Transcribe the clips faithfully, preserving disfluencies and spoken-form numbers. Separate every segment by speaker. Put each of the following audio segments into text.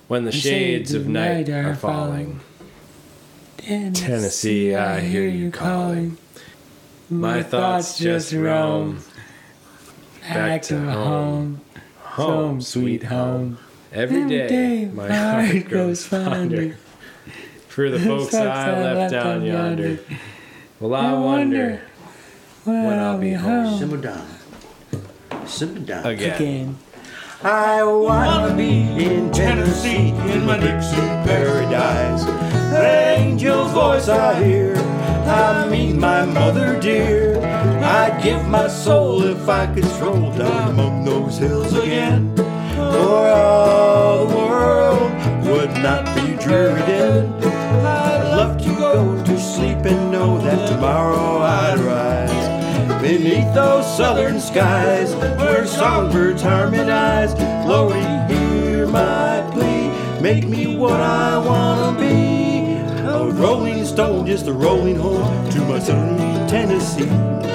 Speaker 1: when the shades of night are falling. Tennessee, I hear you calling. My thoughts just roam back to home. Home, sweet home. Every day my heart grows fonder for the folks I left down yonder. Well, I wonder when I'll be home.
Speaker 2: Simmer down. Simmer down.
Speaker 1: Again.
Speaker 2: I wanna be in Tennessee, in my Dixie paradise. The angel's voice I hear, I meet my mother dear. I'd give my soul if I could stroll down among those hills again. For all the world would not be dreary then. I'd love to go to sleep and know that tomorrow I'd rise beneath those southern skies where songbirds harmonize. Lordy, hear my plea, make me what I wanna be. A rolling stone, just a rolling home to my sunny Tennessee.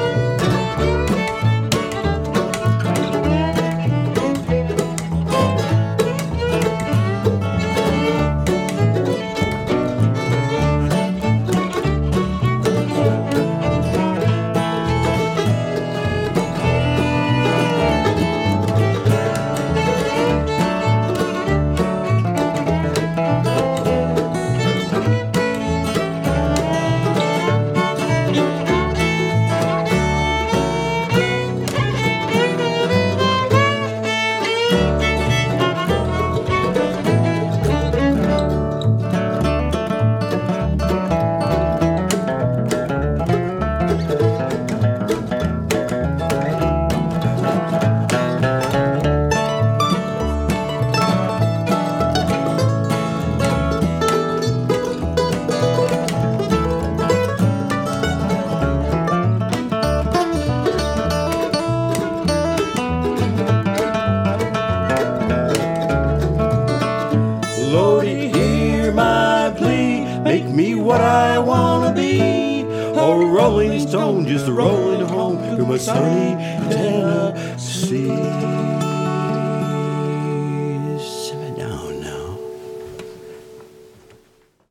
Speaker 2: Lordy, hear my plea, make me what I wanna be. A rolling stone, just rolling home to my sunny Tennessee.